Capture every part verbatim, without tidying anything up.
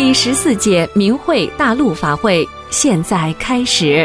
第十四届明慧大陆法会现在开始。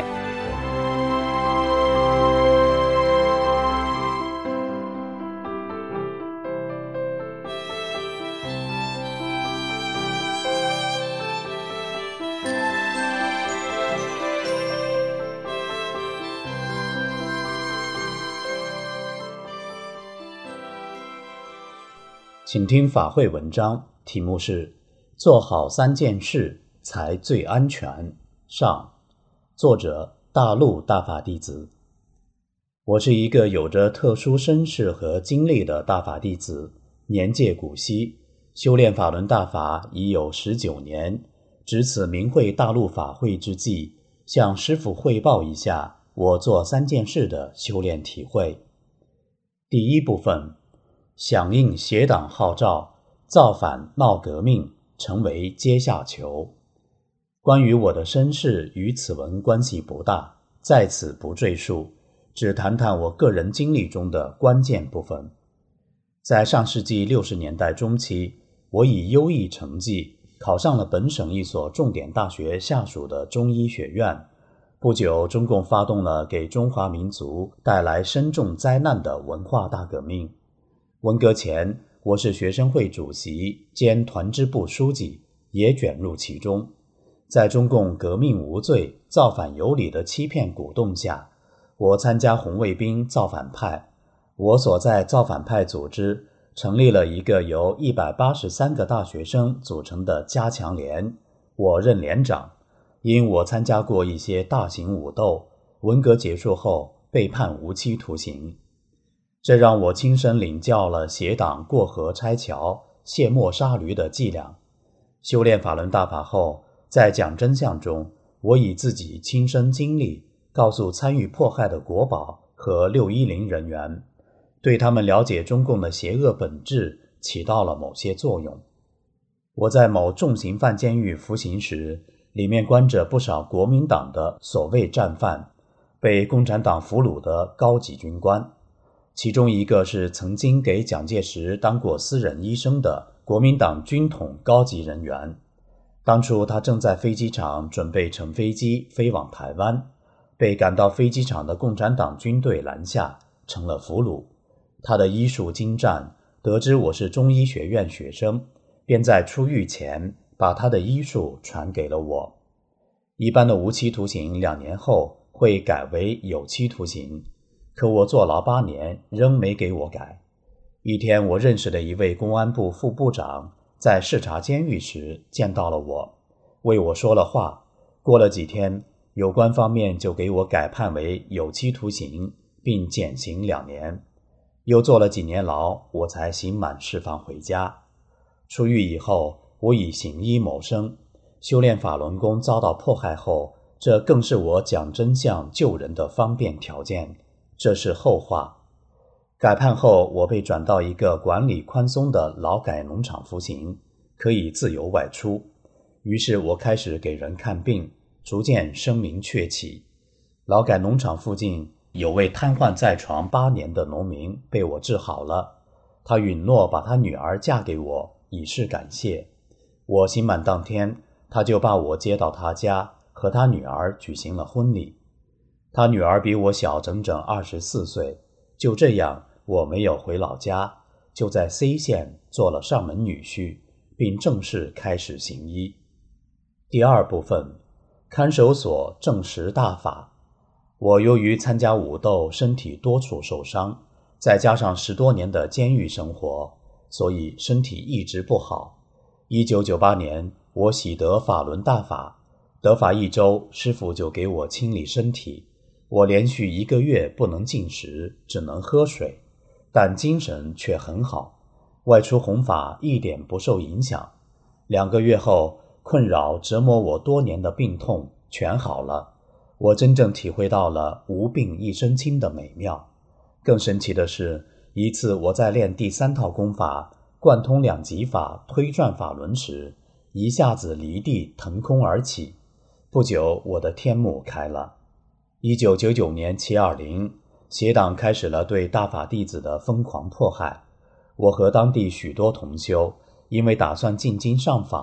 请听法会文章，题目是做好三件事才最安全。上，作者大陆大法弟子。我是一个有着特殊身世和经历的大法弟子，年届古稀，修炼法轮大法已有十九年，值此明慧大陆法会之际，向师父汇报一下我做三件事的修炼体会。第一部分，响应邪党号召，造反闹革命，成为阶下囚。关于我的身世与此文关系不大，在此不赘述，只谈谈我个人经历中的关键部分。在上世纪六十年代中期，我以优异成绩考上了本省一所重点大学下属的中医学院。不久，中共发动了给中华民族带来深重灾难的文化大革命。文革前，我是学生会主席兼团支部书记，也卷入其中。在中共革命无罪、造反有理的欺骗鼓动下，我参加红卫兵造反派。我所在造反派组织成立了一个由一百八十三个大学生组成的加强连，我任连长。因我参加过一些大型武斗，文革结束后被判无期徒刑。这让我亲身领教了邪党过河拆桥、卸磨杀驴的伎俩。修炼法轮大法后，在讲真相中，我以自己亲身经历告诉参与迫害的国保和六一零人员，对他们了解中共的邪恶本质起到了某些作用。我在某重刑犯监狱服刑时，里面关着不少国民党的所谓战犯，被共产党俘虏的高级军官。其中一个是曾经给蒋介石当过私人医生的国民党军统高级人员。当初他正在飞机场准备乘飞机飞往台湾，被赶到飞机场的共产党军队拦下，成了俘虏。他的医术精湛，得知我是中医学院学生，便在出狱前把他的医术传给了我。一般的无期徒刑两年后会改为有期徒刑，可我坐牢八年仍没给我改。一天，我认识的一位公安部副部长在视察监狱时见到了我，为我说了话。过了几天，有关方面就给我改判为有期徒刑，并减刑两年。又坐了几年牢，我才刑满释放回家。出狱以后，我以行医谋生，修炼法轮功遭到迫害后，这更是我讲真相救人的方便条件。这是后话。改判后，我被转到一个管理宽松的劳改农场服刑，可以自由外出。于是我开始给人看病，逐渐声名鹊起。劳改农场附近有位瘫痪在床八年的农民被我治好了，他允诺把他女儿嫁给我，以示感谢。我刑满当天，他就把我接到他家，和他女儿举行了婚礼。他女儿比我小整整二十四岁。就这样，我没有回老家，就在 C 县做了上门女婿，并正式开始行医。第二部分，看守所证实大法。我由于参加武斗，身体多处受伤，再加上十多年的监狱生活，所以身体一直不好。一九九八年，我喜得法轮大法，得法一周，师父就给我清理身体。我连续一个月不能进食，只能喝水，但精神却很好，外出弘法一点不受影响。两个月后，困扰折磨我多年的病痛全好了，我真正体会到了无病一身轻的美妙。更神奇的是，一次我在练第三套功法贯通两极法推转法轮时，一下子离地腾空而起，不久我的天目开了。一九九九年七二零，邪党开始了对大法弟子的疯狂迫害。我和当地许多同修因为打算进京上访，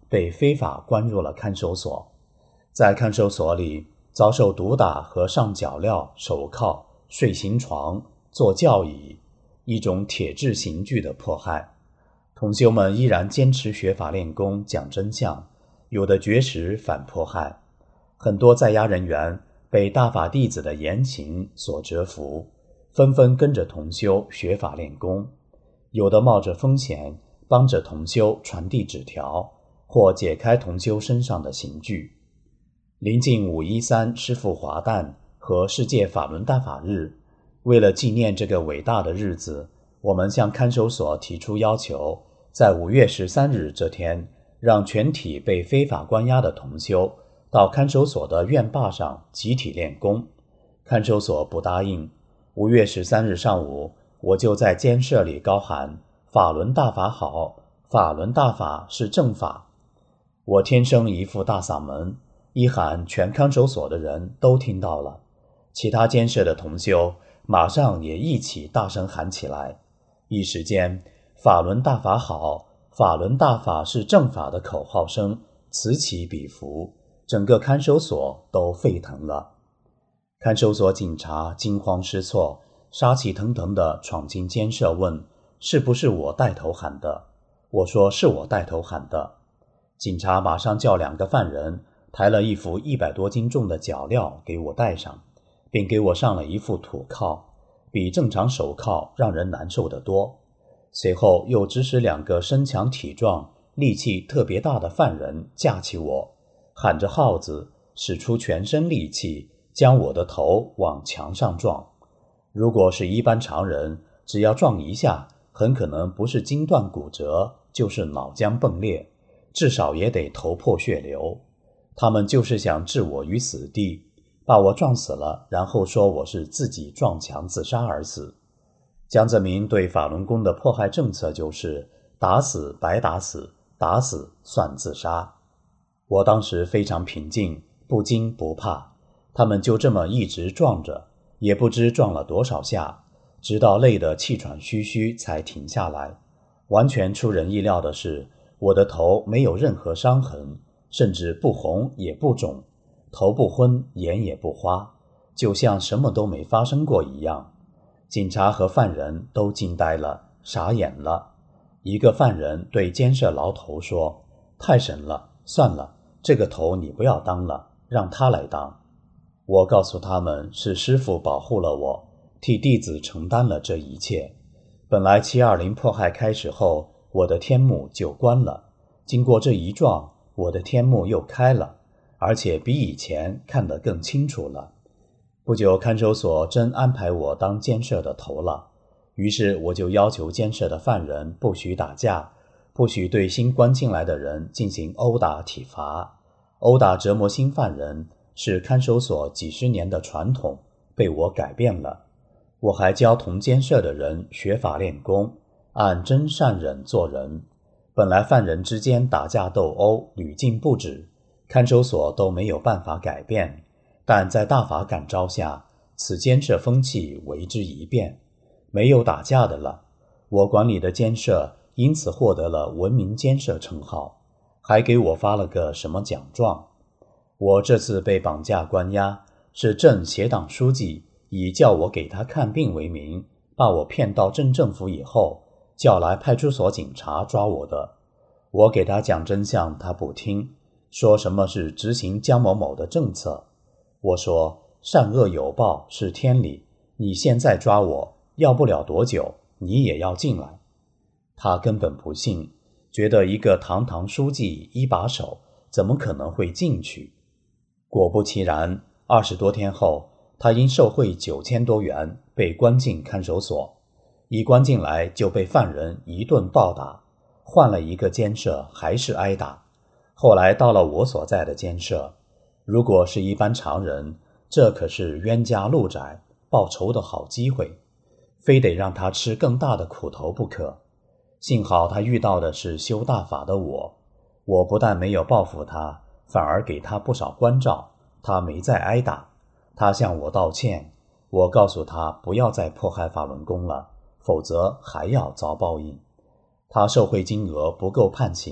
被非法关入了看守所。在看守所里遭受毒打和上脚镣、手铐、睡行床、坐教椅，一种铁制刑具的迫害。同修们依然坚持学法练功，讲真相，有的绝食反迫害。很多在押人员被大法弟子的严刑所折服，纷纷跟着同修学法练功，有的冒着风险帮着同修传递纸条，或解开同修身上的刑具。临近五一三师父华诞和世界法轮大法日，为了纪念这个伟大的日子，我们向看守所提出要求，在五月十三日这天，让全体被非法关押的同修到看守所的院坝上集体练功。看守所不答应。五月十三日上午，我就在监舍里高喊法轮大法好，法轮大法是正法。我天生一副大嗓门，一喊全看守所的人都听到了，其他监舍的同修马上也一起大声喊起来。一时间，法轮大法好，法轮大法是正法的口号声此起彼伏，整个看守所都沸腾了。看守所警察惊慌失措，杀气腾腾地闯进监舍，问是不是我带头喊的。我说是我带头喊的。警察马上叫两个犯人抬了一副一百多斤重的脚镣给我戴上，并给我上了一副土铐，比正常手铐让人难受得多。随后又指使两个身强体壮、力气特别大的犯人架起我，喊着号子，使出全身力气将我的头往墙上撞。如果是一般常人，只要撞一下，很可能不是筋断骨折，就是脑浆迸裂，至少也得头破血流。他们就是想置我于死地，把我撞死了，然后说我是自己撞墙自杀而死。江泽民对法轮功的迫害政策就是打死白打死，打死算自杀。我当时非常平静，不惊不怕，他们就这么一直撞着，也不知撞了多少下，直到累得气喘吁吁才停下来。完全出人意料的是，我的头没有任何伤痕，甚至不红也不肿，头不昏，眼也不花，就像什么都没发生过一样。警察和犯人都惊呆了，傻眼了。一个犯人对监舍牢头说，太神了，算了，这个头你不要当了，让他来当。我告诉他们是师父保护了我，替弟子承担了这一切。本来七二零迫害开始后，我的天目就关了，经过这一撞，我的天目又开了，而且比以前看得更清楚了。不久，看守所真安排我当监舍的头了，于是我就要求监舍的犯人不许打架，不许对新关进来的人进行殴打体罚。殴打折磨新犯人是看守所几十年的传统，被我改变了。我还教同监舍的人学法练功，按真善忍做人。本来犯人之间打架斗殴屡禁不止，看守所都没有办法改变，但在大法感召下，此监舍风气为之一变，没有打架的了。我管理的监舍因此获得了文明监舍称号，还给我发了个什么奖状。我这次被绑架关押，是镇协党书记以叫我给他看病为名，把我骗到镇政府以后，叫来派出所警察抓我的。我给他讲真相，他不听，说什么是执行江某某的政策。我说善恶有报是天理，你现在抓我，要不了多久你也要进来。他根本不信，觉得一个堂堂书记一把手怎么可能会进去。果不其然，二十多天后，他因受贿九千多元被关进看守所，一关进来就被犯人一顿暴打，换了一个监舍还是挨打。后来到了我所在的监舍，如果是一般常人，这可是冤家路窄报仇的好机会，非得让他吃更大的苦头不可。幸好他遇到的是修大法的我，我不但没有报复他，反而给他不少关照，他没再挨打。他向我道歉，我告诉他不要再迫害法轮功了，否则还要遭报应。他受贿金额不够判刑，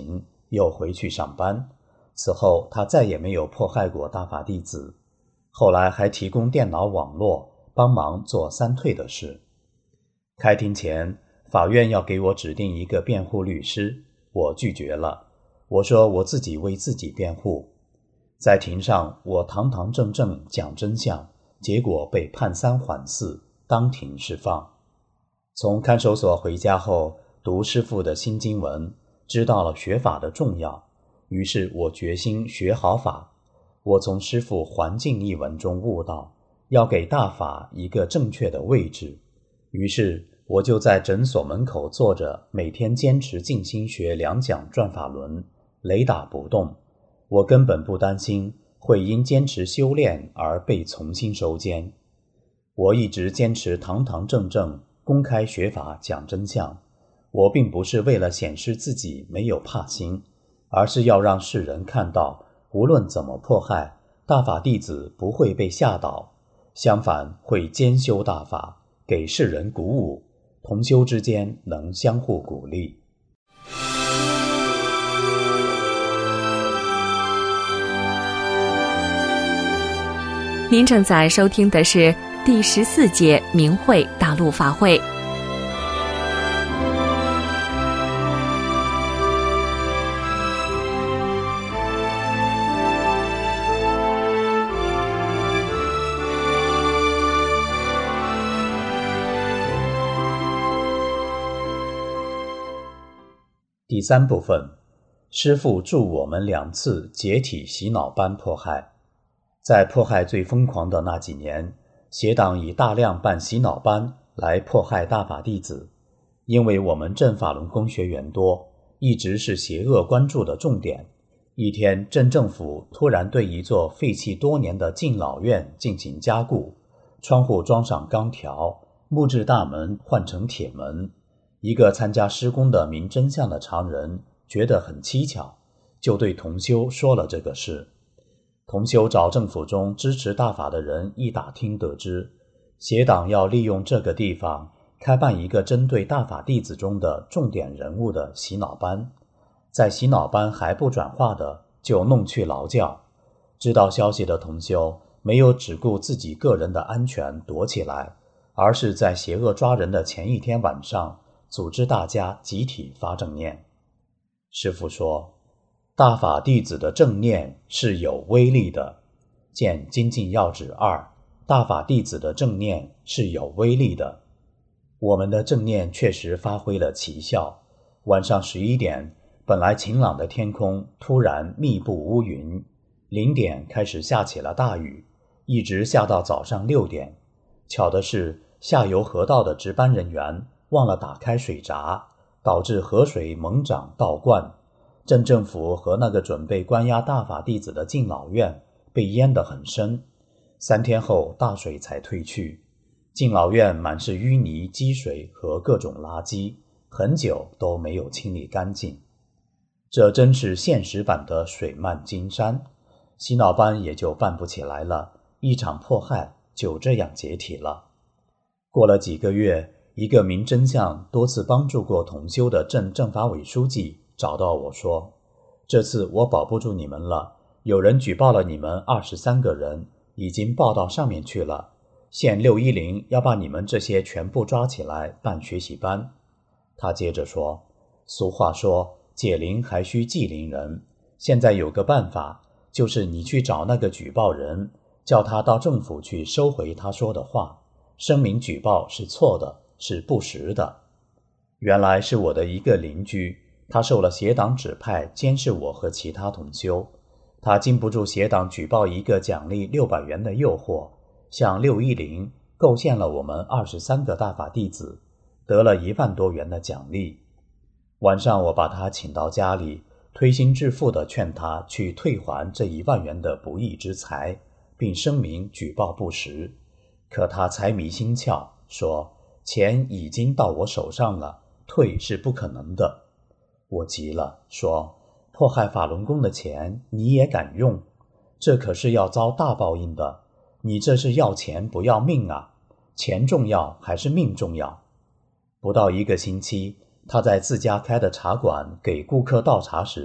又回去上班。此后他再也没有迫害过大法弟子，后来还提供电脑网络帮忙做三退的事。开庭前，法院要给我指定一个辩护律师，我拒绝了。我说我自己为自己辩护。在庭上，我堂堂正正讲真相，结果被判三缓四，当庭释放。从看守所回家后，读师父的新经文，知道了学法的重要，于是我决心学好法。我从师父《环境》一文中悟到，要给大法一个正确的位置，于是我就在诊所门口坐着，每天坚持静心学两讲转法轮，雷打不动。我根本不担心会因坚持修炼而被重新收监。我一直坚持堂堂正正公开学法讲真相，我并不是为了显示自己没有怕心，而是要让世人看到，无论怎么迫害，大法弟子不会被吓倒，相反会兼修大法，给世人鼓舞，同修之间能相互鼓励。 您正在收听的是第十四届明慧大陆法会。 第三部分，师父助我们两次解体洗脑班迫害。在迫害最疯狂的那几年，邪党以大量办洗脑班来迫害大法弟子。因为我们正法轮功学员多，一直是邪恶关注的重点。一天，镇政府突然对一座废弃多年的敬老院进行加固，窗户装上钢条，木质大门换成铁门。一个参加施工的明真相的常人觉得很蹊跷，就对同修说了这个事。同修找政府中支持大法的人一打听得知，邪党要利用这个地方开办一个针对大法弟子中的重点人物的洗脑班，在洗脑班还不转化的就弄去劳教。知道消息的同修没有只顾自己个人的安全躲起来，而是在邪恶抓人的前一天晚上组织大家集体发正念。师父说，大法弟子的正念是有威力的，见精进要旨二，大法弟子的正念是有威力的。我们的正念确实发挥了奇效。晚上十一点，本来晴朗的天空突然密布乌云，零点开始下起了大雨，一直下到早上六点。巧的是，下游河道的值班人员忘了打开水闸，导致河水猛涨倒灌。镇政府和那个准备关押大法弟子的敬老院被淹得很深，三天后大水才退去。敬老院满是淤泥积水和各种垃圾，很久都没有清理干净。这真是现实版的水漫金山，洗脑班也就办不起来了，一场迫害就这样解体了。过了几个月，一个明真相多次帮助过同修的镇政法委书记找到我说，这次我保不住你们了，有人举报了你们二十三个人，已经报到上面去了，县六一零要把你们这些全部抓起来办学习班。他接着说，俗话说解铃还须系铃人，现在有个办法，就是你去找那个举报人，叫他到政府去收回他说的话，声明举报是错的，是不实的。原来是我的一个邻居，他受了邪党指派监视我和其他同修，他经不住邪党举报一个奖励六百元的诱惑，向六一零构陷了我们二十三个大法弟子，得了一万多元的奖励。晚上我把他请到家里，推心置腹地劝他去退还这一万元的不义之财，并声明举报不实。可他财迷心窍，说钱已经到我手上了，退是不可能的。我急了，说迫害法轮功的钱你也敢用？这可是要遭大报应的，你这是要钱不要命啊？钱重要还是命重要？不到一个星期，他在自家开的茶馆给顾客倒茶时，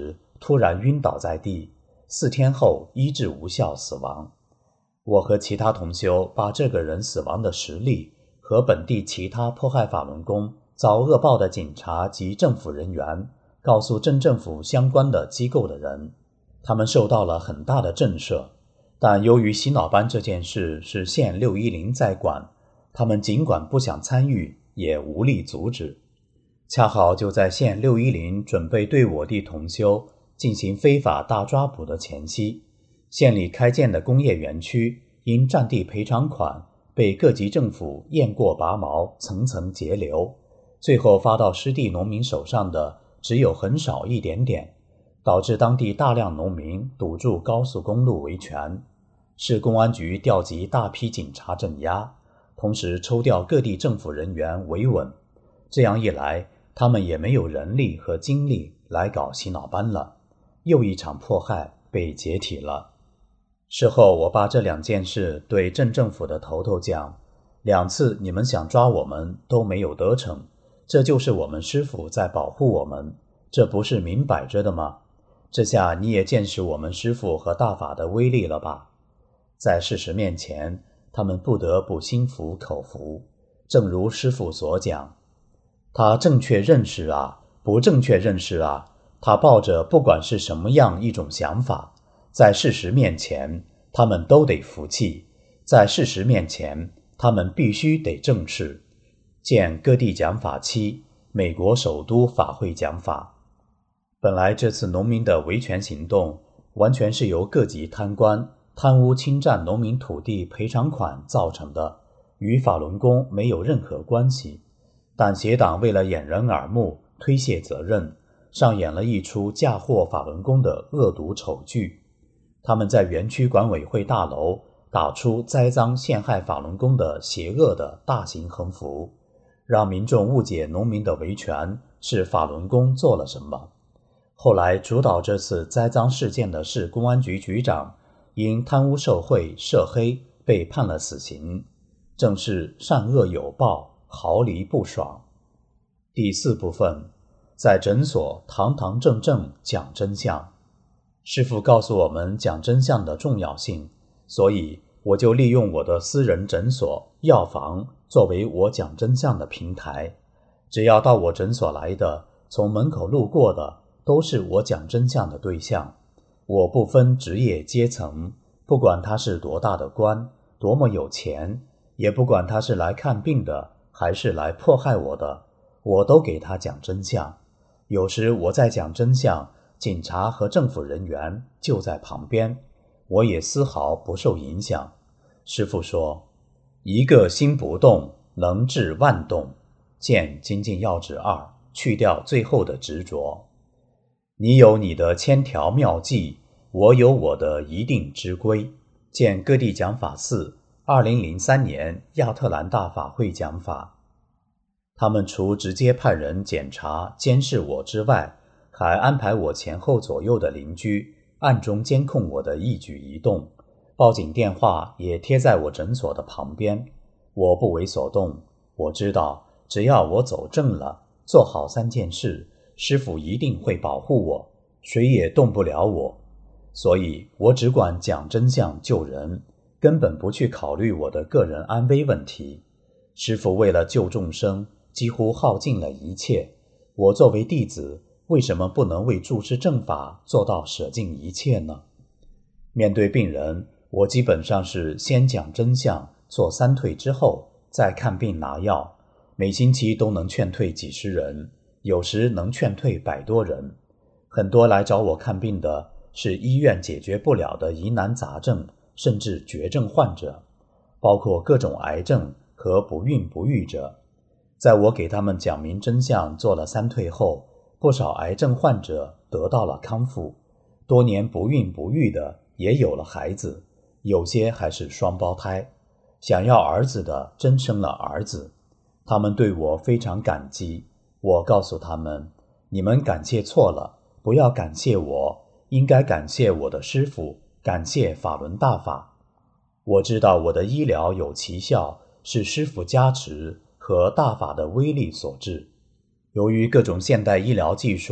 突然晕倒在地，四天后医治无效死亡。我和其他同修把这个人死亡的实例和本地其他迫害法轮功遭恶报的警察及政府人员告诉镇政府相关的机构的人，他们受到了很大的震慑。但由于洗脑班这件事是县六一零在管，他们尽管不想参与，也无力阻止。恰好就在县六一零准备对我地同修进行非法大抓捕的前夕，县里开建的工业园区因占地赔偿款被各级政府验过拔毛，层层截留，最后发到失地农民手上的只有很少一点点，导致当地大量农民堵住高速公路维权。市公安局调集大批警察镇压，同时抽调各地政府人员维稳。这样一来，他们也没有人力和精力来搞洗脑班了，又一场迫害被解体了。事后我把这两件事对镇政府的头头讲，两次你们想抓我们都没有得逞，这就是我们师父在保护我们，这不是明摆着的吗？这下你也见识我们师父和大法的威力了吧？在事实面前，他们不得不心服口服。正如师父所讲，他正确认识啊，不正确认识啊，他抱着不管是什么样一种想法，在事实面前，他们都得服气，在事实面前，他们必须得正视。见各地讲法期，美国首都法会讲法。本来这次农民的维权行动，完全是由各级贪官贪污侵占农民土地赔偿款造成的，与法轮功没有任何关系。但邪党为了掩人耳目，推卸责任，上演了一出嫁祸法轮功的恶毒丑剧。他们在园区管委会大楼打出栽赃陷害法轮功的邪恶的大型横幅，让民众误解农民的维权是法轮功做了什么。后来主导这次栽赃事件的市公安局局长因贪污受贿涉黑被判了死刑，正是善恶有报，毫厘不爽。第四部分，在诊所堂堂正正讲真相。师父告诉我们讲真相的重要性，所以我就利用我的私人诊所、药房作为我讲真相的平台。只要到我诊所来的，从门口路过的，都是我讲真相的对象。我不分职业阶层，不管他是多大的官，多么有钱，也不管他是来看病的，还是来迫害我的，我都给他讲真相。有时我在讲真相，警察和政府人员就在旁边，我也丝毫不受影响。师父说，一个心不动，能治万动。见精进要旨二，去掉最后的执着。你有你的千条妙计，我有我的一定之规。见各地讲法四，二零零三年亚特兰大法会讲法。他们除直接派人检查监视我之外，还安排我前后左右的邻居暗中监控我的一举一动，报警电话也贴在我诊所的旁边。我不为所动，我知道只要我走正了，做好三件事，师父一定会保护我，谁也动不了我。所以我只管讲真相救人，根本不去考虑我的个人安危问题。师父为了救众生，几乎耗尽了一切。我作为弟子，为什么不能为注释正法做到舍尽一切呢？面对病人，我基本上是先讲真相，做三退之后，再看病拿药。每星期都能劝退几十人，有时能劝退百多人。很多来找我看病的是医院解决不了的疑难杂症，甚至绝症患者，包括各种癌症和不孕不育者。在我给他们讲明真相，做了三退后，不少癌症患者得到了康复，多年不孕不育的也有了孩子，有些还是双胞胎，想要儿子的真生了儿子。他们对我非常感激。我告诉他们，你们感谢错了，不要感谢我，应该感谢我的师父，感谢法轮大法。我知道我的医疗有奇效，是师父加持和大法的威力所致。由于各种现代医疗技术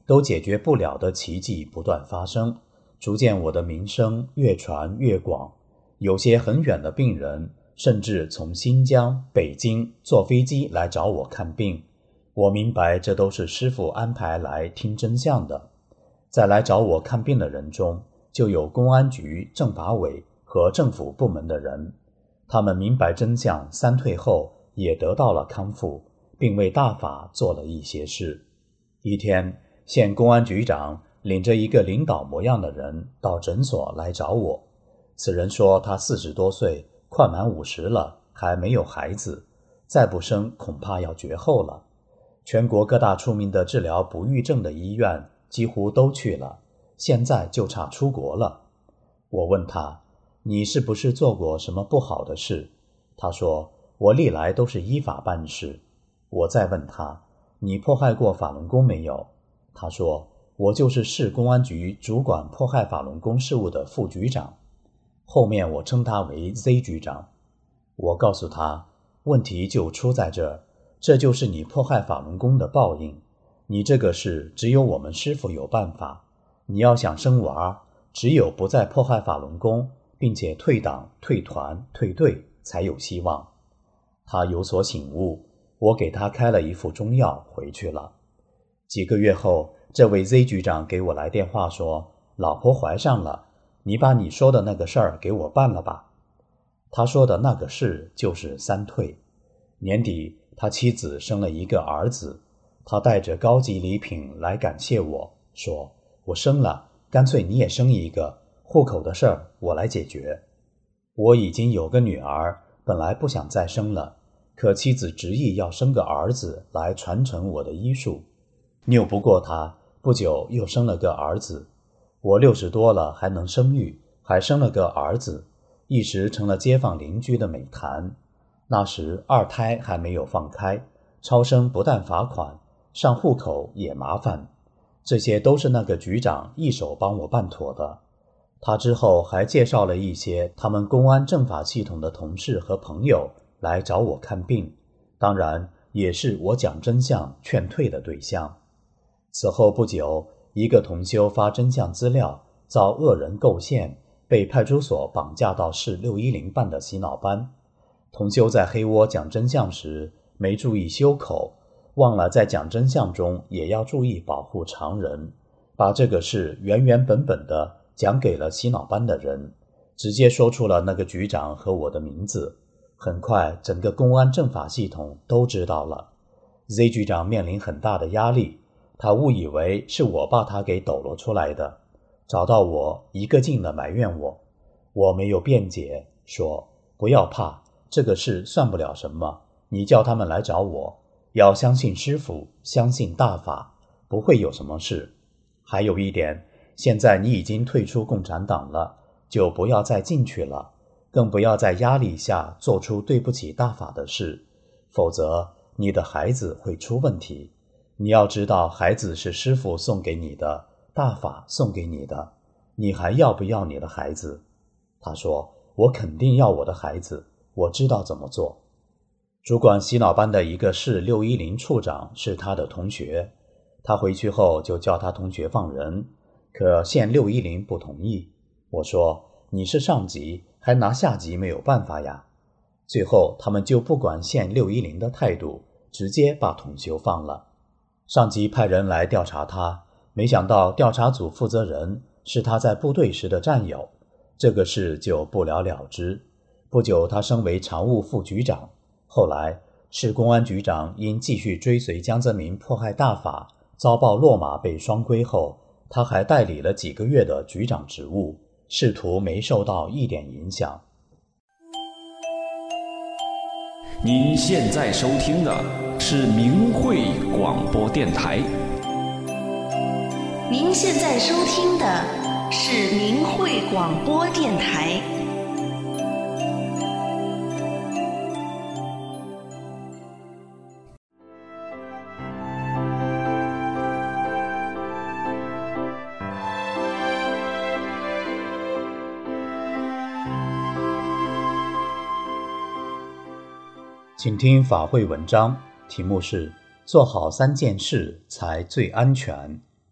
都解决不了的奇迹不断发生，逐渐我的名声越传越广。有些很远的病人甚至从新疆、北京坐飞机来找我看病。我明白这都是师父安排来听真相的。在来找我看病的人中，就有公安局、政法委和政府部门的人，他们明白真相，三退后也得到了康复，并为大法做了一些事。一天，县公安局长领着一个领导模样的人到诊所来找我。此人说他四十多岁，快满五十了，还没有孩子，再不生恐怕要绝后了。全国各大出名的治疗不育症的医院几乎都去了，现在就差出国了。我问他，你是不是做过什么不好的事？他说，我历来都是依法办事。我再问他，你迫害过法轮功没有？他说，我就是市公安局主管迫害法轮功事务的副局长，后面我称他为 Z 局长。我告诉他，问题就出在这儿，这就是你迫害法轮功的报应。你这个事只有我们师父有办法，你要想生娃，只有不再迫害法轮功，并且退党、退团、退队，才有希望。他有所醒悟，我给他开了一副中药，回去了。几个月后，这位 Z 局长给我来电话说，老婆怀上了，你把你说的那个事儿给我办了吧。他说的那个事就是三退。年底，他妻子生了一个儿子，他带着高级礼品来感谢我，说，我生了，干脆你也生一个，户口的事儿我来解决。我已经有个女儿，本来不想再生了，可妻子执意要生个儿子来传承我的医术，拗不过他，不久又生了个儿子。我六十多了还能生育，还生了个儿子，一时成了街坊邻居的美谈。那时二胎还没有放开，超生不但罚款，上户口也麻烦，这些都是那个局长一手帮我办妥的。他之后还介绍了一些他们公安政法系统的同事和朋友来找我看病，当然也是我讲真相劝退的对象。此后不久，一个同修发真相资料，遭恶人构陷，被派出所绑架到市六一零办的洗脑班。同修在黑窝讲真相时没注意修口，忘了在讲真相中也要注意保护常人，把这个事原原本本的讲给了洗脑班的人，直接说出了那个局长和我的名字。很快整个公安政法系统都知道了。 Z 局长面临很大的压力，他误以为是我把他给抖落出来的，找到我一个劲的埋怨我。我没有辩解，说不要怕，这个事算不了什么，你叫他们来找我，要相信师父，相信大法，不会有什么事。还有一点，现在你已经退出共产党了，就不要再进去了，更不要在压力下做出对不起大法的事，否则你的孩子会出问题。你要知道，孩子是师父送给你的，大法送给你的，你还要不要你的孩子？他说，我肯定要我的孩子，我知道怎么做。主管洗脑班的一个市六一零处长是他的同学，他回去后就叫他同学放人，可县六一零不同意。我说，你是上级，还拿下级没有办法呀。最后他们就不管县六一零的态度，直接把同修放了。上级派人来调查他，没想到调查组负责人是他在部队时的战友，这个事就不了了之。不久他升为常务副局长，后来市公安局长因继续追随江泽民迫害大法，遭报落马被双规后，他还代理了几个月的局长职务，仕途没受到一点影响。 您现在收听的是明慧广播电台。 您现在收听的是明慧广播电台。 请听法会文章，题目是做好三件事才最安全。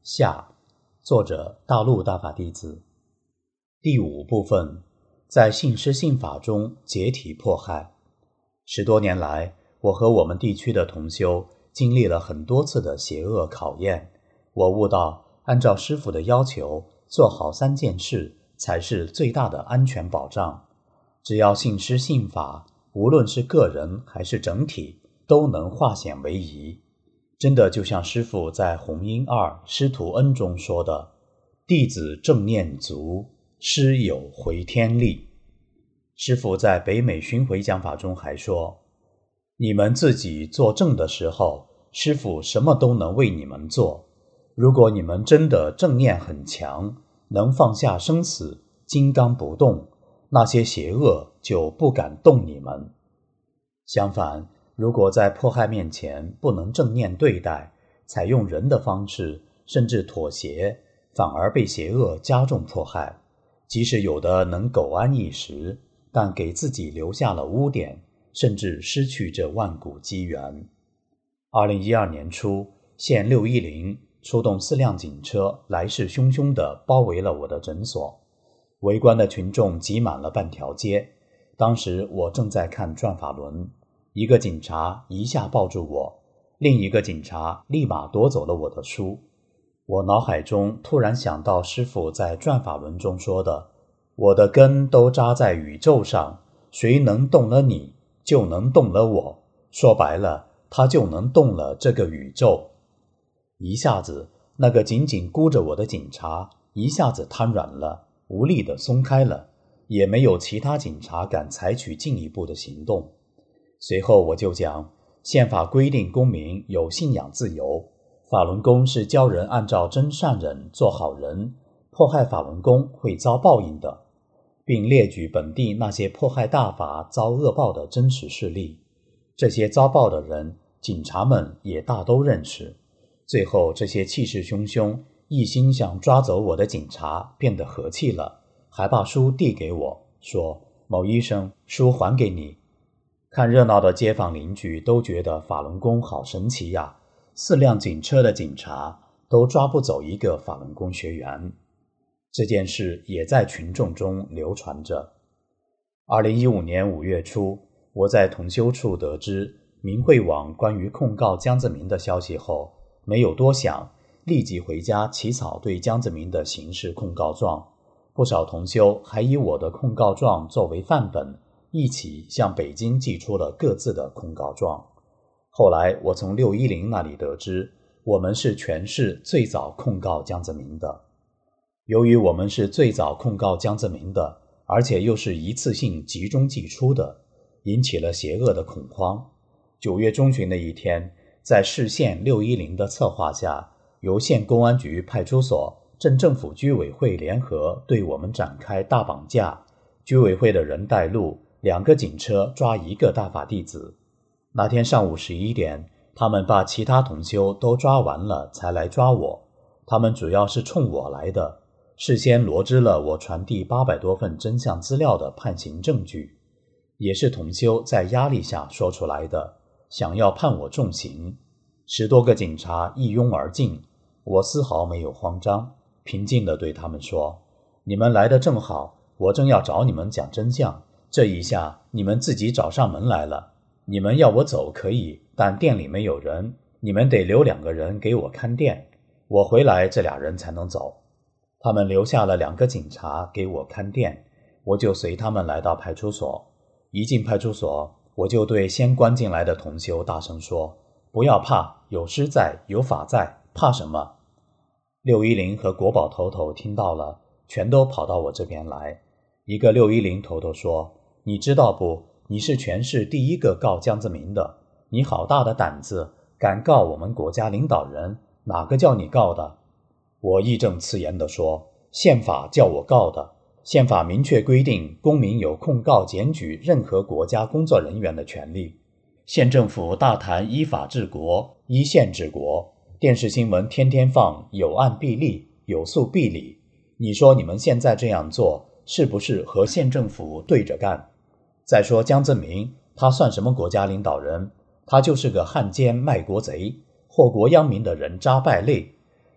下，作者大陆大法弟子。第五部分，在信师信法中解体迫害。十多年来，我和我们地区的同修经历了很多次的邪恶考验。我悟到，按照师父的要求，做好三件事才是最大的安全保障。只要信师信法，无论是个人还是整体，都能化险为夷。真的就像师父在《弘音二师徒恩》中说的，弟子正念足，师有回天力。师父在北美巡回讲法中还说，你们自己做正的时候，师父什么都能为你们做。如果你们真的正念很强，能放下生死，金刚不动，那些邪恶就不敢动你们。相反，如果在迫害面前不能正念对待，采用人的方式，甚至妥协，反而被邪恶加重迫害。即使有的能苟安一时，但给自己留下了污点，甚至失去这万古机缘。二零一二年初，县六一零出动四辆警车，来势汹汹地包围了我的诊所，围观的群众挤满了半条街。当时我正在看转法轮，一个警察一下抱住我，另一个警察立马夺走了我的书。我脑海中突然想到师父在转法轮中说的，我的根都扎在宇宙上，谁能动了你，就能动了我。说白了，他就能动了这个宇宙。一下子，那个紧紧箍着我的警察一下子瘫软了，无力地松开了，也没有其他警察敢采取进一步的行动。随后我就讲，宪法规定公民有信仰自由，法轮功是教人按照真善忍做好人，迫害法轮功会遭报应的，并列举本地那些迫害大法遭恶报的真实事例。这些遭报的人，警察们也大都认识。最后，这些气势汹汹、一心想抓走我的警察变得和气了，还把书递给我，说：“某医生，书还给你。”看热闹的街坊邻居都觉得法轮功好神奇呀，四辆警车的警察都抓不走一个法轮功学员。这件事也在群众中流传着。二零一五年五月初，我在同修处得知明慧网关于控告江泽民的消息后，没有多想，立即回家起草对江泽民的刑事控告状。不少同修还以我的控告状作为范本，一起向北京寄出了各自的控告状。后来我从六一零那里得知，我们是全市最早控告江泽民的。由于我们是最早控告江泽民的，而且又是一次性集中寄出的，引起了邪恶的恐慌。九月中旬的一天，在市县六一零的策划下，由县公安局派出所、镇政府居委会联合对我们展开大绑架。居委会的人带路，两个警车抓一个大法弟子。那天上午十一点，他们把其他同修都抓完了才来抓我。他们主要是冲我来的，事先罗织了我传递八百多份真相资料的判刑证据，也是同修在压力下说出来的，想要判我重刑。十多个警察一拥而进，我丝毫没有慌张，平静地对他们说：“你们来得正好，我正要找你们讲真相，这一下你们自己找上门来了。你们要我走可以，但店里没有人，你们得留两个人给我看店，我回来这俩人才能走。”他们留下了两个警察给我看店，我就随他们来到派出所。一进派出所，我就对先关进来的同修大声说：“不要怕，有师在，有法在，怕什么？”六一零和国保头头听到了，全都跑到我这边来。一个六一零头头说：“你知道不？你是全市第一个告江泽民的，你好大的胆子，敢告我们国家领导人，哪个叫你告的？”我义正辞严地说：“宪法叫我告的，宪法明确规定，公民有控告检举任何国家工作人员的权利。县政府大谈依法治国，依宪治国，电视新闻天天放有案必立，有诉必理。你说你们现在这样做，是不是和县政府对着干？再说江泽民，他算什么国家领导人？他就是个汉奸卖国贼，祸国殃民的人渣败类。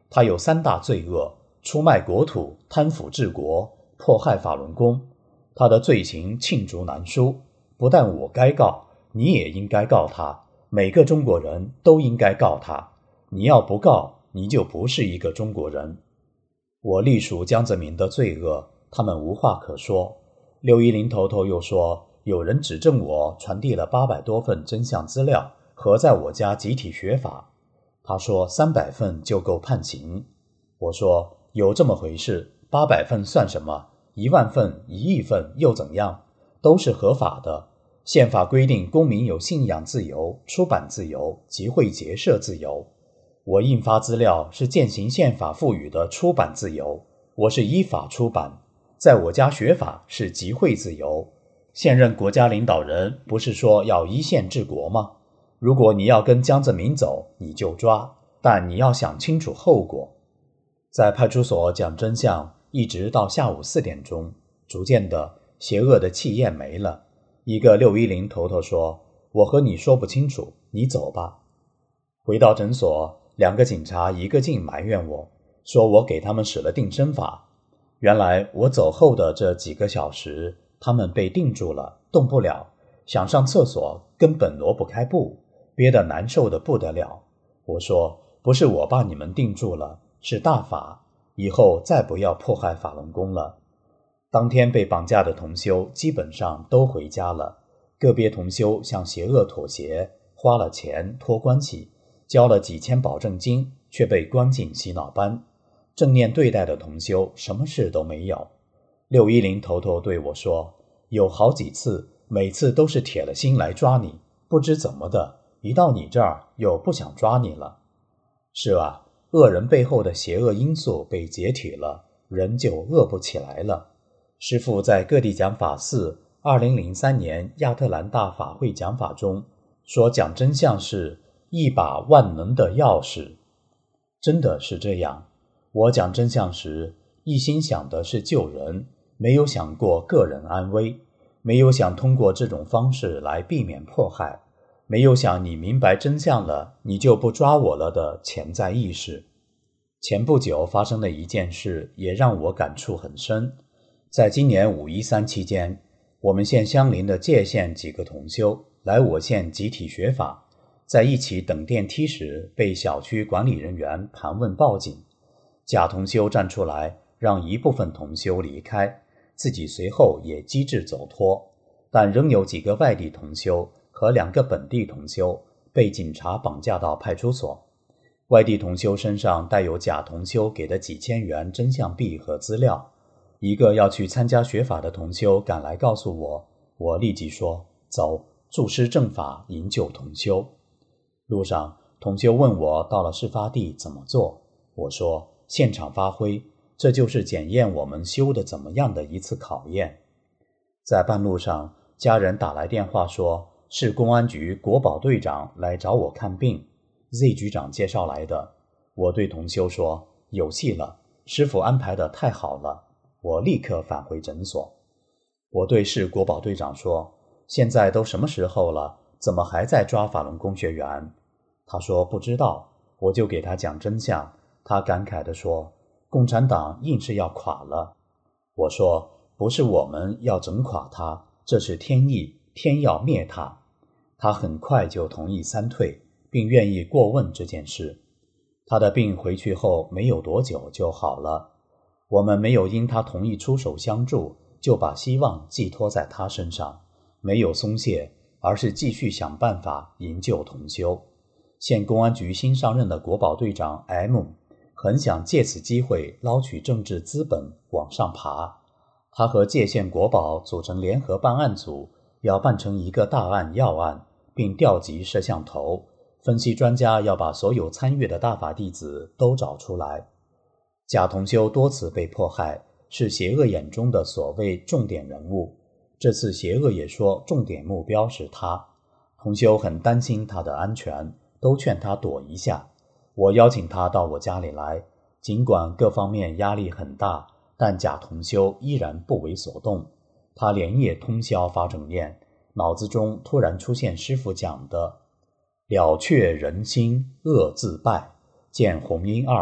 他有三大罪恶：出卖国土、贪腐治国、迫害法轮功。他的罪行罄竹难书，不但我该告，你也应该告他，每个中国人都应该告他。你要不告，你就不是一个中国人。我隶属江泽民的罪恶，他们无话可说。六一零头头又说，有人指证我传递了八百多份真相资料，和在我家集体学法。他说三百份就够判刑。我说有这么回事，八百份算什么？一万份、一亿份又怎样？都是合法的。宪法规定公民有信仰自由、出版自由、集会结社自由。我印发资料是践行宪法赋予的出版自由，我是依法出版。在我家学法是集会自由。现任国家领导人不是说要依宪治国吗？如果你要跟江泽民走，你就抓，但你要想清楚后果。在派出所讲真相，一直到下午四点钟，逐渐的邪恶的气焰没了。一个六一零头头说，我和你说不清楚，你走吧。回到诊所，两个警察一个劲埋怨我，说我给他们使了定身法。原来我走后的这几个小时，他们被定住了，动不了，想上厕所根本挪不开步，憋得难受得不得了。我说不是我把你们定住了，是大法，以后再不要迫害法轮功了。当天被绑架的同修基本上都回家了，个别同修向邪恶妥协，花了钱托关系，交了几千保证金，却被关进洗脑班。正念对待的同修什么事都没有。六一零头头对我说，有好几次，每次都是铁了心来抓你，不知怎么的，一到你这儿又不想抓你了。是啊，恶人背后的邪恶因素被解体了，人就恶不起来了。师父在各地讲法寺二零零三年亚特兰大法会讲法中说，讲真相是一把万能的钥匙。真的是这样。我讲真相时，一心想的是救人，没有想过个人安危，没有想通过这种方式来避免迫害，没有想你明白真相了，你就不抓我了的潜在意识。前不久发生的一件事也让我感触很深。在今年五一三期间，我们县相邻的界县几个同修来我县集体学法，在一起等电梯时被小区管理人员盘问报警。甲同修站出来让一部分同修离开，自己随后也机智走脱，但仍有几个外地同修和两个本地同修被警察绑架到派出所。外地同修身上带有甲同修给的几千元真相币和资料。一个要去参加学法的同修赶来告诉我，我立即说，走，助师正法，营救同修。路上同修问我到了事发地怎么做，我说现场发挥，这就是检验我们修的怎么样的一次考验。在半路上，家人打来电话说，是公安局国保队长来找我看病， Z 局长介绍来的。我对同修说，有戏了，师父安排的太好了。我立刻返回诊所。我对市国保队长说，现在都什么时候了，怎么还在抓法轮功学员？他说不知道。我就给他讲真相，他感慨地说，共产党硬是要垮了。我说，不是我们要整垮他，这是天意，天要灭他。他很快就同意三退，并愿意过问这件事。他的病回去后没有多久就好了。我们没有因他同意出手相助，就把希望寄托在他身上，没有松懈，而是继续想办法营救同修。县公安局新上任的国保队长 M 很想借此机会捞取政治资本往上爬。他和界县国保组成联合办案组，要办成一个大案要案，并调集摄像头，分析专家要把所有参与的大法弟子都找出来。甲同修多次被迫害，是邪恶眼中的所谓重点人物，这次邪恶也说重点目标是他。同修很担心他的安全，都劝他躲一下。我邀请他到我家里来，尽管各方面压力很大，但甲同修依然不为所动。他连夜通宵发正念，脑子中突然出现师父讲的了却人心恶自败，见红音二，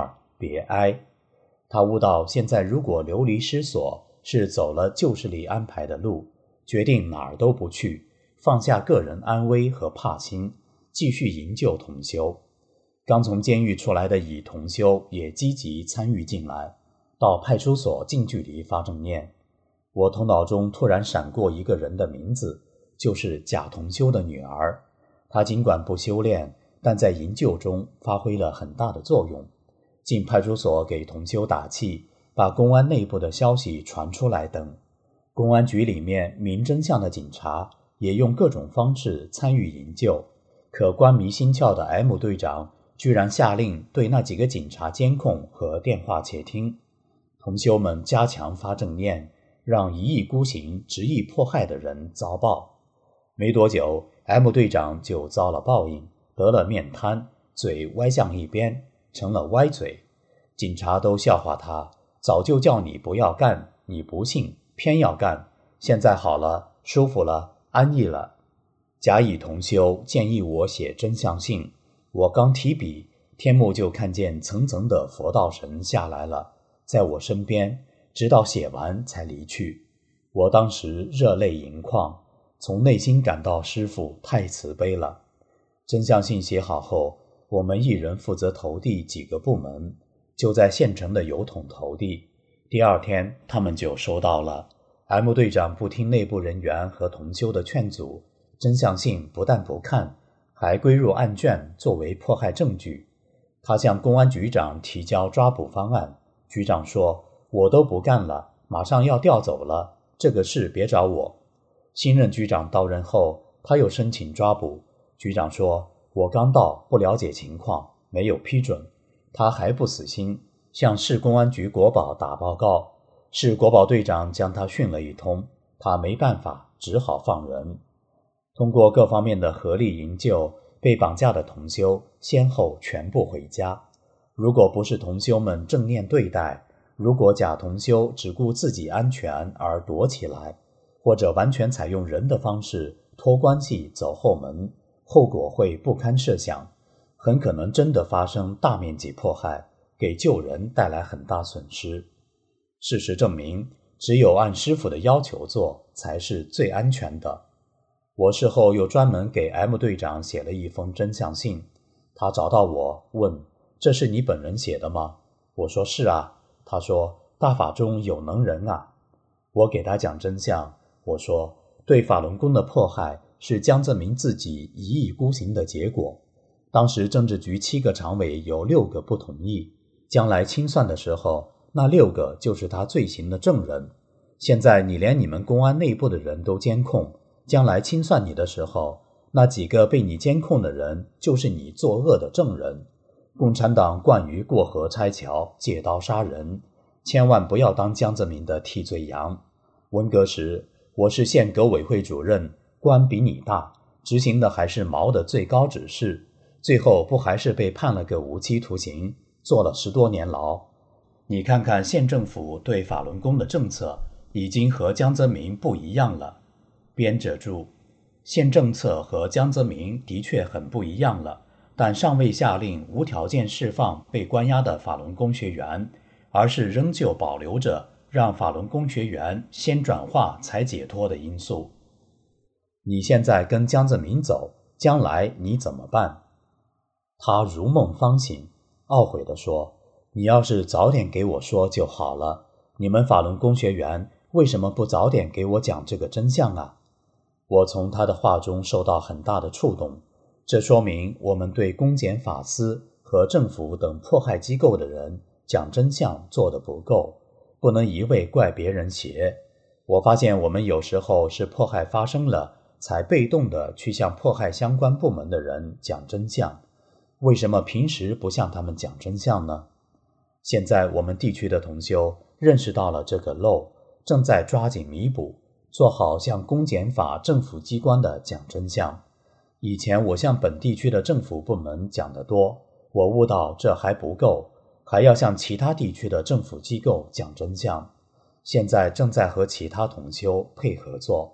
别哀。他悟到现在如果流离失所，是走了旧势力安排的路，决定哪儿都不去，放下个人安危和怕心，继续营救同修。刚从监狱出来的乙同修也积极参与进来，到派出所近距离发正念。我头脑中突然闪过一个人的名字，就是贾同修的女儿。她尽管不修炼，但在营救中发挥了很大的作用。进派出所给同修打气，把公安内部的消息传出来等。公安局里面明真相的警察也用各种方式参与营救，可官迷心窍的 M 队长居然下令对那几个警察监控和电话窃听。同修们加强发正念，让一意孤行执意迫害的人遭报。没多久 M 队长就遭了报应，得了面瘫，嘴歪向一边，成了歪嘴。警察都笑话他，早就叫你不要干，你不信偏要干，现在好了，舒服了，安逸了。甲乙同修建议我写真相信，我刚提笔，天幕就看见层层的佛道神下来了，在我身边，直到写完才离去。我当时热泪盈眶，从内心感到师父太慈悲了。真相信写好后，我们一人负责投递几个部门，就在县城的邮筒投递。第二天他们就收到了。 M 队长不听内部人员和同修的劝阻，真相信不但不看，还归入案卷作为迫害证据。他向公安局长提交抓捕方案，局长说我都不干了，马上要调走了，这个事别找我。新任局长到任后，他又申请抓捕，局长说我刚到，不了解情况，没有批准。他还不死心，向市公安局国保打报告，市国保队长将他训了一通，他没办法，只好放人。通过各方面的合力营救，被绑架的同修先后全部回家。如果不是同修们正念对待，如果甲同修只顾自己安全而躲起来，或者完全采用人的方式托关系走后门，后果会不堪设想，很可能真的发生大面积迫害，给救人带来很大损失。事实证明，只有按师父的要求做才是最安全的。我事后又专门给 M 队长写了一封真相信，他找到我问，这是你本人写的吗？我说是啊。他说大法中有能人啊。我给他讲真相，我说对法轮功的迫害是江泽民自己一意孤行的结果。当时政治局七个常委有六个不同意，将来清算的时候，那六个就是他罪行的证人。现在你连你们公安内部的人都监控，将来清算你的时候，那几个被你监控的人就是你作恶的证人。共产党惯于过河拆桥，借刀杀人，千万不要当江泽民的替罪羊。文革时我是县革委会主任，官比你大，执行的还是毛的最高指示，最后不还是被判了个无期徒刑，坐了十多年牢。你看看县政府对法轮功的政策已经和江泽民不一样了。编者注：县政策和江泽民的确很不一样了，但尚未下令无条件释放被关押的法轮功学员，而是仍旧保留着让法轮功学员先转化才解脱的因素。你现在跟江泽民走，将来你怎么办？他如梦方醒，懊悔地说，你要是早点给我说就好了，你们法轮功学员为什么不早点给我讲这个真相啊？我从他的话中受到很大的触动，这说明我们对公检法司和政府等迫害机构的人讲真相做得不够，不能一味怪别人邪。我发现我们有时候是迫害发生了，才被动地去向迫害相关部门的人讲真相。为什么平时不向他们讲真相呢？现在我们地区的同修认识到了这个漏，正在抓紧弥补，做好向公检法政府机关的讲真相。以前我向本地区的政府部门讲得多，我悟到这还不够，还要向其他地区的政府机构讲真相。现在正在和其他同修配合做。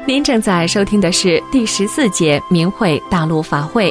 您正在收听的是第十四届明慧大陆法会。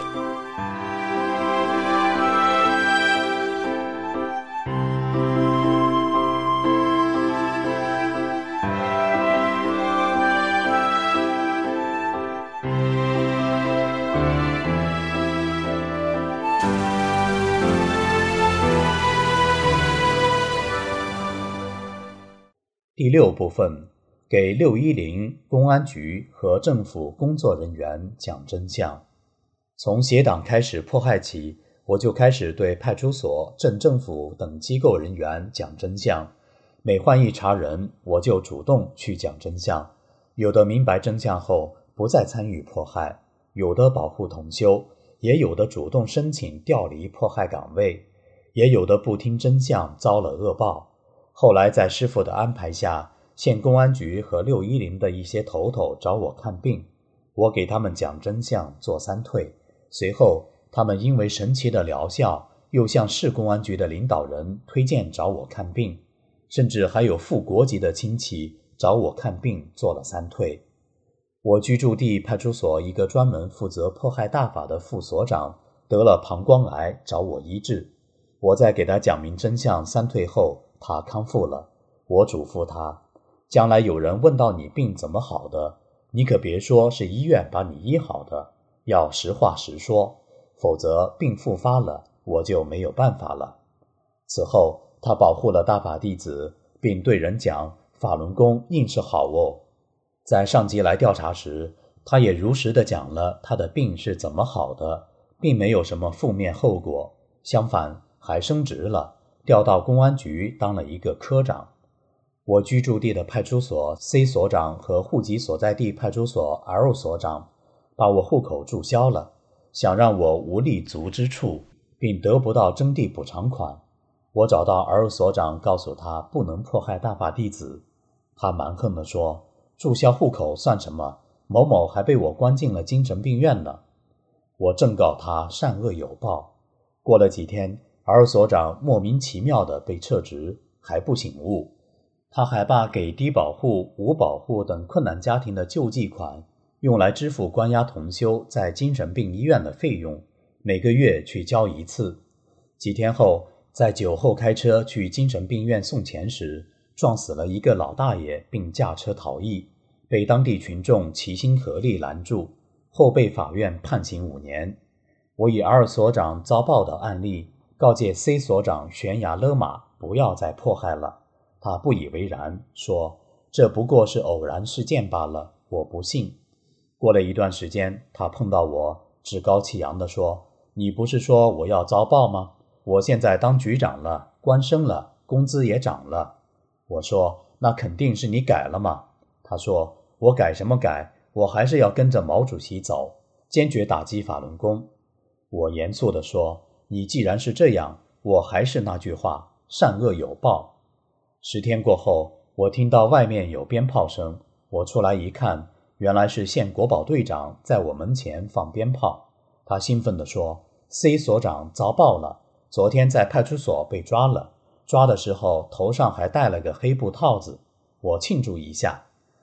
第六部分，给六一零公安局和政府工作人员讲真相。从协党开始迫害起，我就开始对派出所、镇政府等机构人员讲真相。每换一茬人，我就主动去讲真相。有的明白真相后不再参与迫害，有的保护同修，也有的主动申请调离迫害岗位，也有的不听真相遭了恶报。后来在师父的安排下，县公安局和六一零的一些头头找我看病，我给他们讲真相做三退。随后他们因为神奇的疗效，又向市公安局的领导人推荐找我看病，甚至还有副国级的亲戚找我看病做了三退。我居住地派出所一个专门负责迫害大法的副所长得了膀胱癌找我医治，我在给他讲明真相三退后，他康复了。我嘱咐他，将来有人问到你病怎么好的，你可别说是医院把你医好的，要实话实说，否则病复发了，我就没有办法了。此后他保护了大法弟子，并对人讲法轮功硬是好哦。在上级来调查时，他也如实地讲了他的病是怎么好的，并没有什么负面后果，相反还升职了，调到公安局当了一个科长。我居住地的派出所 C 所长和户籍所在地派出所 L 所长把我户口注销了，想让我无立足之处，并得不到征地补偿款。我找到 L 所长，告诉他不能迫害大法弟子。他蛮横地说，注销户口算什么，某某还被我关进了精神病院呢。我正告他善恶有报。过了几天， L 所长莫名其妙地被撤职，还不醒悟。他还把给低保户、无保户等困难家庭的救济款用来支付关押同修在精神病医院的费用，每个月去交一次。几天后，在酒后开车去精神病院送钱时，撞死了一个老大爷，并驾车逃逸，被当地群众齐心合力拦住，后被法院判刑五年。我以 L 所长遭报的案例告诫 C 所长悬崖勒马，不要再迫害了。他不以为然，说这不过是偶然事件罢了，我不信。过了一段时间，他碰到我，趾高气扬地说，你不是说我要遭报吗？我现在当局长了，官升了，工资也涨了。我说那肯定是你改了嘛。他说我改什么改，我还是要跟着毛主席走，坚决打击法轮功。我严肃地说，你既然是这样，我还是那句话，善恶有报。十天过后，我听到外面有鞭炮声，我出来一看，原来是县国保队长在我门前放鞭炮。他兴奋地说， C 所长遭报了，昨天在派出所被抓了，抓的时候头上还戴了个黑布套子，我庆祝一下。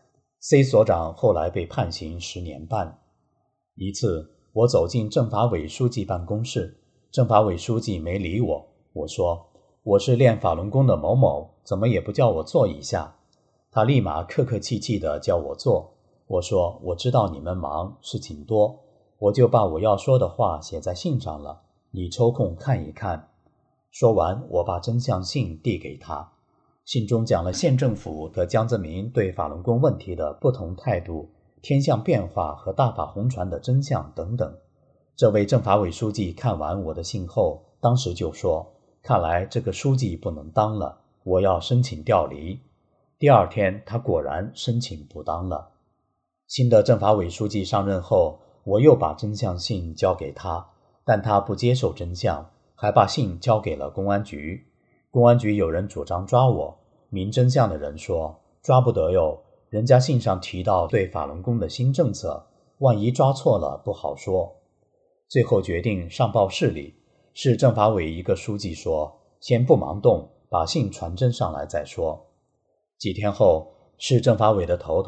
C 所长后来被判刑十年半。一次我走进政法委书记办公室，政法委书记没理我，我说我是练法轮功的某某，怎么也不叫我坐一下。他立马客客气气地叫我坐。我说我知道你们忙，事情多，我就把我要说的话写在信上了，你抽空看一看。说完，我把真相信递给他，信中讲了县政府和江泽民对法轮功问题的不同态度，天象变化和大法红传的真相等等。这位政法委书记看完我的信后，当时就说，看来这个书记不能当了，我要申请调离。第二天他果然申请不当了。新的政法委书记上任后，我又把真相信交给他，但他不接受真相，还把信交给了公安局。公安局有人主张抓我，明真相的人说抓不得哟，人家信上提到对法轮功的新政策，万一抓错了不好说。最后决定上报市里，市政法委一个书记说，先不忙动，把信传真上来再说。几天后，市政法委的头头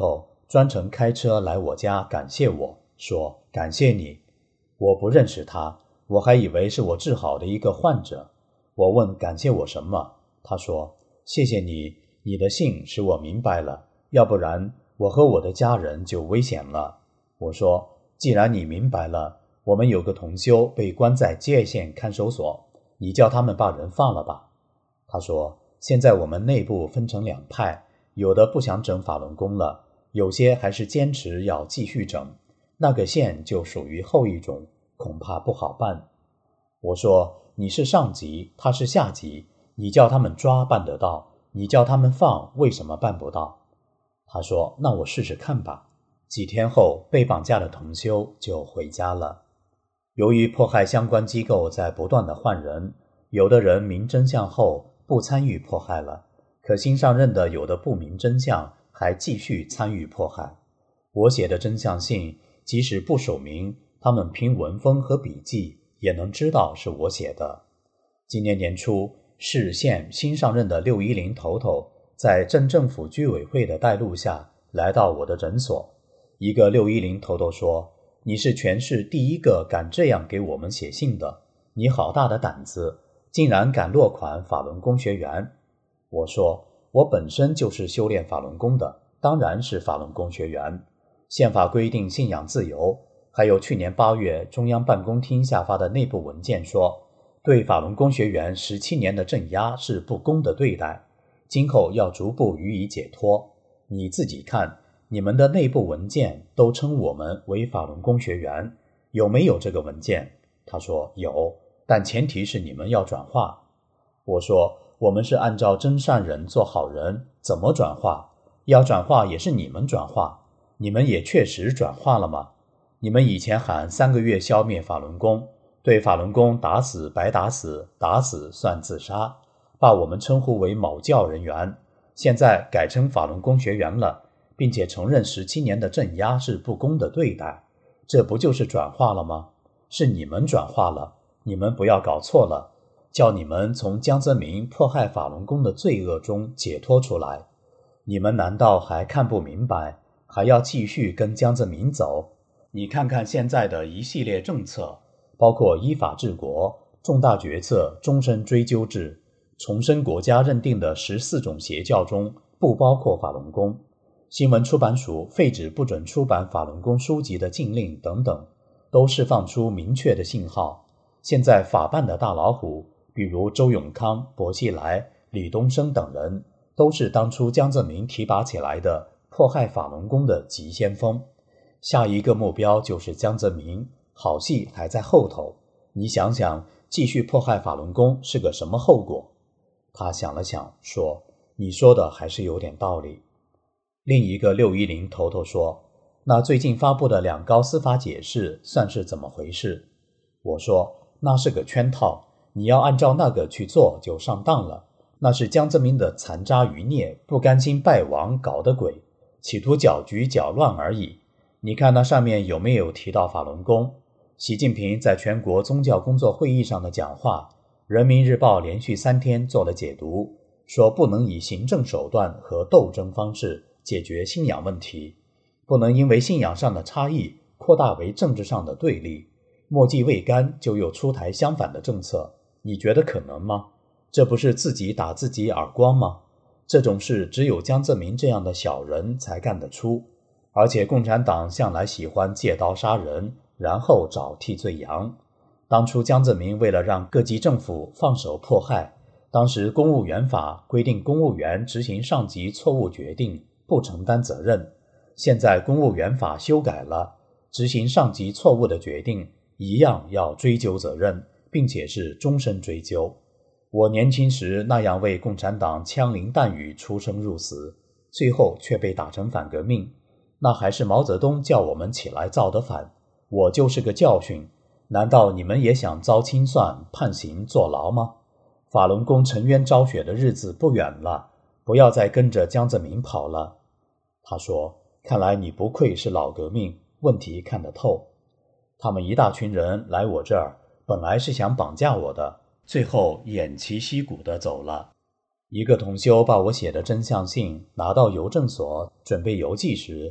专程开车来我家感谢我，说感谢你。我不认识他，我还以为是我治好的一个患者。我问感谢我什么，他说谢谢你，你的信使我明白了，要不然我和我的家人就危险了。我说既然你明白了，我们有个同修被关在界县看守所，你叫他们把人放了吧。他说现在我们内部分成两派，有的不想整法轮功了，有些还是坚持要继续整，那个县就属于后一种，恐怕不好办。我说你是上级，他是下级，你叫他们抓办得到，你叫他们放为什么办不到？他说那我试试看吧。几天后，被绑架的同修就回家了。由于迫害相关机构在不断的换人，有的人明真相后不参与迫害了，可新上任的有的不明真相还继续参与迫害。我写的真相信即使不署名，他们凭文风和笔记也能知道是我写的。今年年初，市县新上任的六一零头头在镇政府居委会的带路下来到我的诊所。一个六一零头头说，你是全市第一个敢这样给我们写信的，你好大的胆子，竟然敢落款法轮功学员。我说我本身就是修炼法轮功的，当然是法轮功学员。宪法规定信仰自由，还有去年八月中央办公厅下发的内部文件说，对法轮功学员十七年的镇压是不公的对待，今后要逐步予以解脱。你自己看，你们的内部文件都称我们为法轮功学员，有没有这个文件？他说有，但前提是你们要转化。我说我们是按照真善人做好人，怎么转化？要转化也是你们转化，你们也确实转化了吗？你们以前喊三个月消灭法轮功，对法轮功打死白打死，打死算自杀，把我们称呼为某教人员，现在改成法轮功学员了，并且承认十七年的镇压是不公的对待，这不就是转化了吗？是你们转化了，你们不要搞错了，叫你们从江泽民迫害法轮功的罪恶中解脱出来。你们难道还看不明白，还要继续跟江泽民走？你看看现在的一系列政策，包括依法治国、重大决策终身追究制、重申国家认定的十四种邪教中不包括法轮功、新闻出版署废止不准出版法轮功书籍的禁令等等，都释放出明确的信号。现在法办的大老虎，比如周永康、薄熙来、李东生等人，都是当初江泽民提拔起来的迫害法轮功的急先锋。下一个目标就是江泽民，好戏还在后头。你想想，继续迫害法轮功是个什么后果？他想了想，说：“你说的还是有点道理。”另一个六一零头头说：“那最近发布的两高司法解释算是怎么回事？”我说：“那是个圈套，你要按照那个去做就上当了。那是江泽民的残渣余孽不甘心败亡搞的鬼，企图搅局搅乱而已。你看那上面有没有提到法轮功？习近平在全国宗教工作会议上的讲话，人民日报连续三天做了解读，说不能以行政手段和斗争方式解决信仰问题，不能因为信仰上的差异扩大为政治上的对立，墨迹未干就又出台相反的政策，你觉得可能吗？这不是自己打自己耳光吗？这种事只有江泽民这样的小人才干得出，而且共产党向来喜欢借刀杀人，然后找替罪羊。当初江泽民为了让各级政府放手迫害，当时公务员法规定公务员执行上级错误决定不承担责任，现在公务员法修改了，执行上级错误的决定一样要追究责任，并且是终身追究。我年轻时那样为共产党枪林弹雨出生入死，最后却被打成反革命，那还是毛泽东叫我们起来造的反，我就是个教训。难道你们也想遭清算、判刑、坐牢吗？法轮功沉冤昭雪的日子不远了，不要再跟着江泽民跑了。他说，看来你不愧是老革命，问题看得透。他们一大群人来我这儿，本来是想绑架我的，最后偃旗息鼓地走了。一个同修把我写的真相信拿到邮政所准备邮寄时，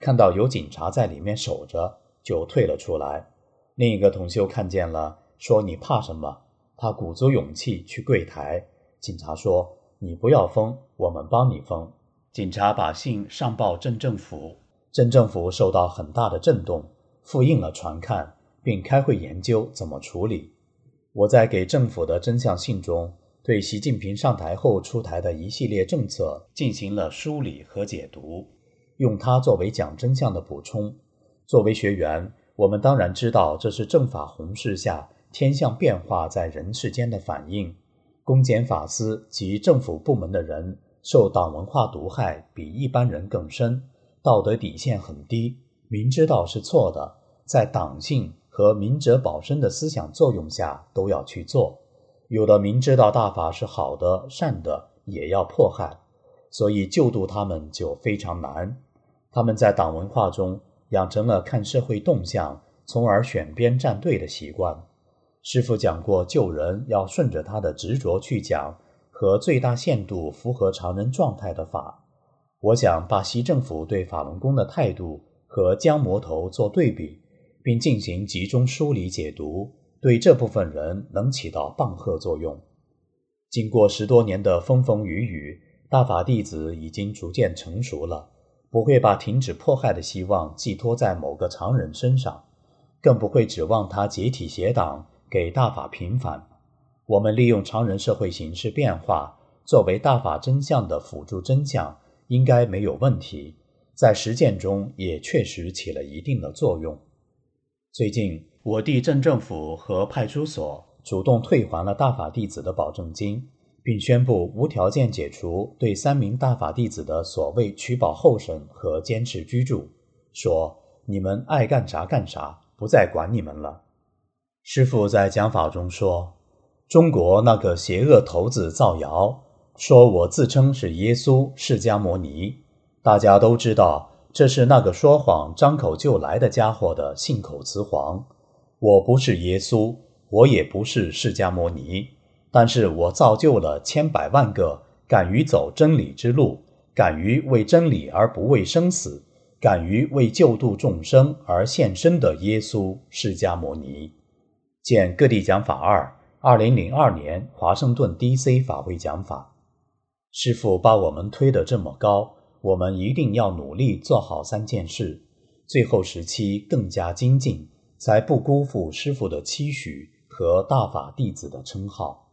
看到有警察在里面守着，就退了出来。另一个同修看见了，说你怕什么？他鼓足勇气去柜台，警察说你不要封，我们帮你封。警察把信上报镇政府，镇政府受到很大的震动，复印了传看，并开会研究怎么处理。我在给政府的真相信中，对习近平上台后出台的一系列政策进行了梳理和解读，用它作为讲真相的补充。作为学员，我们当然知道这是正法弘誓下天象变化在人世间的反应。公检法司及政府部门的人受党文化毒害比一般人更深，道德底线很低，明知道是错的，在党性和明哲保身的思想作用下都要去做。有的明知道大法是好的善的，也要迫害，所以救度他们就非常难。他们在党文化中养成了看社会动向，从而选边站队的习惯。师父讲过救人要顺着他的执着去讲，和最大限度符合常人状态的法。我想把习政府对法轮功的态度和江魔头做对比，并进行集中梳理解读，对这部分人能起到棒喝作用。经过十多年的风风雨雨，大法弟子已经逐渐成熟了，不会把停止迫害的希望寄托在某个常人身上，更不会指望他解体邪党，给大法平反。我们利用常人社会形势变化作为大法真相的辅助真相，应该没有问题，在实践中也确实起了一定的作用。最近我地镇政府和派出所主动退还了大法弟子的保证金，并宣布无条件解除对三名大法弟子的所谓取保候审和坚持居住，说你们爱干啥干啥，不再管你们了。师父在讲法中说，中国那个邪恶头子造谣，说我自称是耶稣释迦牟尼，大家都知道这是那个说谎张口就来的家伙的信口雌黄。我不是耶稣，我也不是释迦牟尼，但是我造就了千百万个敢于走真理之路，敢于为真理而不畏生死，敢于为救度众生而献身的耶稣释迦牟尼。见各地讲法二，二零零二年华盛顿 D C 法会讲法。师父把我们推得这么高，我们一定要努力做好三件事，最后时期更加精进，才不辜负师父的期许和大法弟子的称号。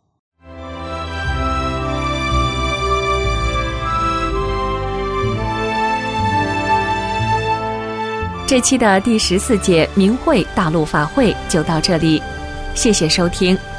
这期的第十四届明慧大陆法会就到这里，谢谢收听。